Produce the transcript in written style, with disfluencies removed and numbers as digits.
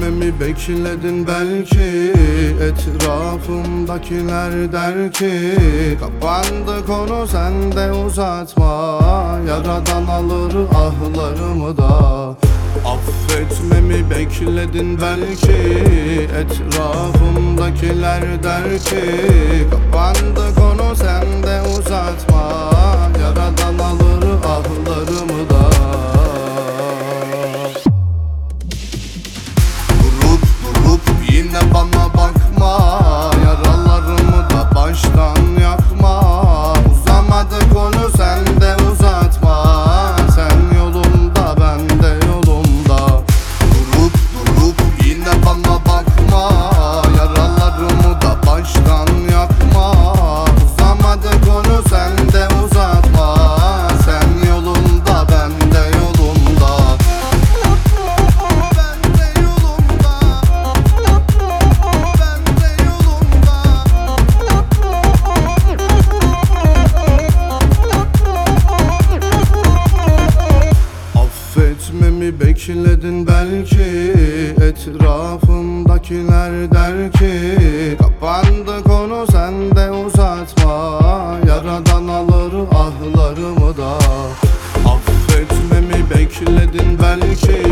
Affetmemi bekledin belki, etrafımdakiler der ki kapandı konu, sen de uzatma, yaradan alır ahlarımı da. Affetmemi bekledin belki, etrafımdakiler der ki kapandı konu, sen de uzatma, yaradan alır ahlarımı da. Durup yine bana bakma, yaralarımı da baştan yakma. Uzamadı konu, sen de uzatma, sen yolunda ben de yolumda. Durup yine bana bakma, yaralarımı da baştan yakma. Uzamadı konu, sen de uzatma, sen yolunda ben de yolumda. Affetmemi bekledin belki, etrafımdakiler der ki kapandı konu, sen de uzatma, yaradan alır ahlarımı da. Affetmemi bekledin belki,